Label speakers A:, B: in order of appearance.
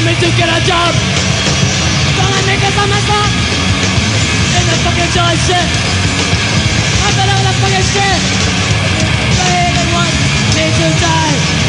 A: me to get a job. Gonna make it by myself in the fucking joy shit. I'm better with the fucking shit. They want me to die.